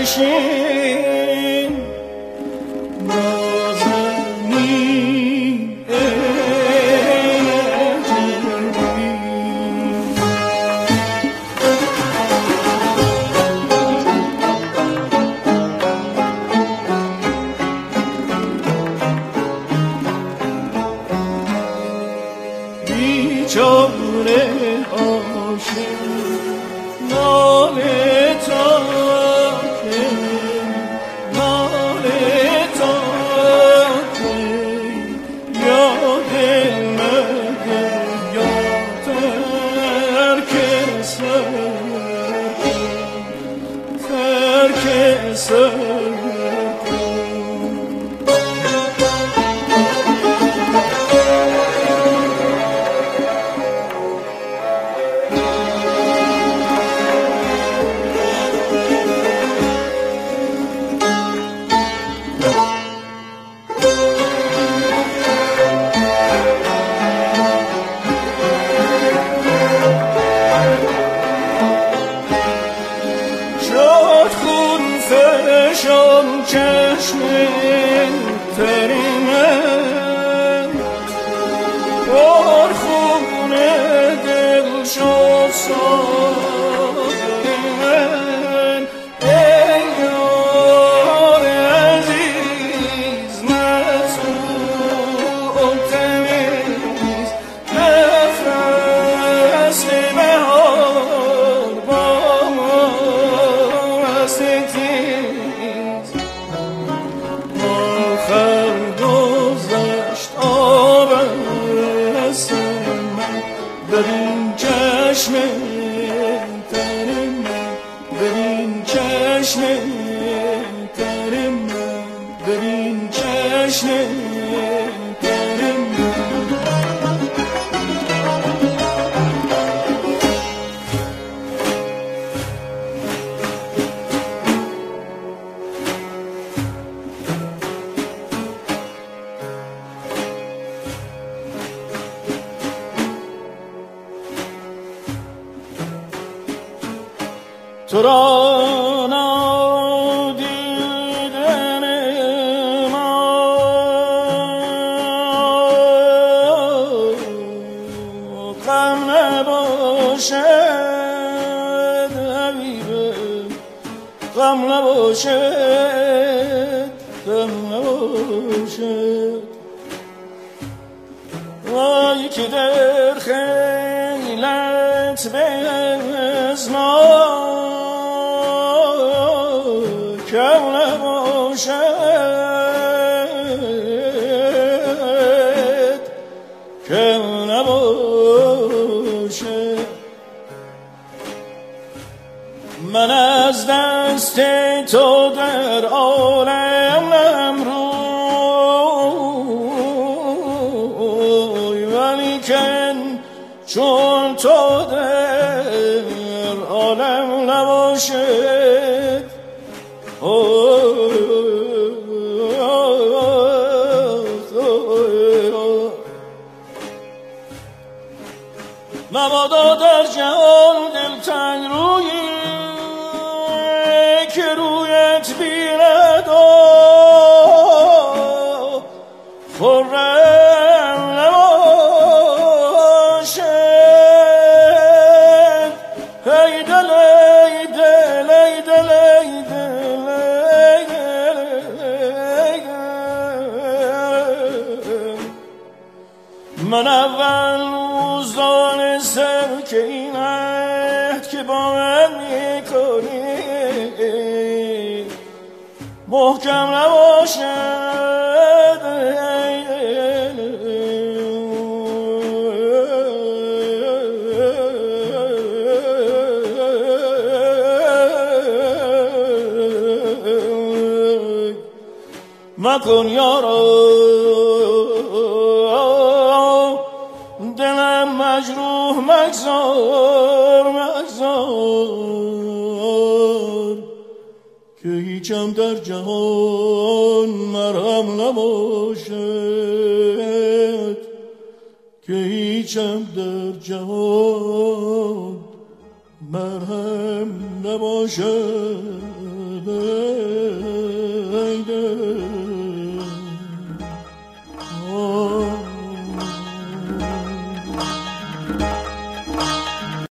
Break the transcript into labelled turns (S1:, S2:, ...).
S1: بنشین نازنین بیچاره عاشق ناله تا که ناله تا که یاد مده یا ترک سر شام چشم تر من پرخون دل شد ساغر من ای یار عزیز مسئول تمیز نفس بهار با ما رسیدی گذشت آب از من ببین چشم تر من ببین چشم تر من ببین چشم تر من تو را نادیدن ما غم نباشد حبیبه غم نباشد غم نباشد وای که در خیلت به از ما کم نباشد کم نباشد من از دست تو در عالم روی ولیکن چون تو در عالم نباشد مبادا در جهان دلتنگ رویی که رویت بیند خرم نباشد ای دل ای دل ای دل ای دل ای دل من اول روز دانستم که این عهد که با من میکنی محکم نباشد مکن یارا دلم مجروح مگذار که هیچم در جهان مرهم نباشد که هیچم در جهان مرهم نباشد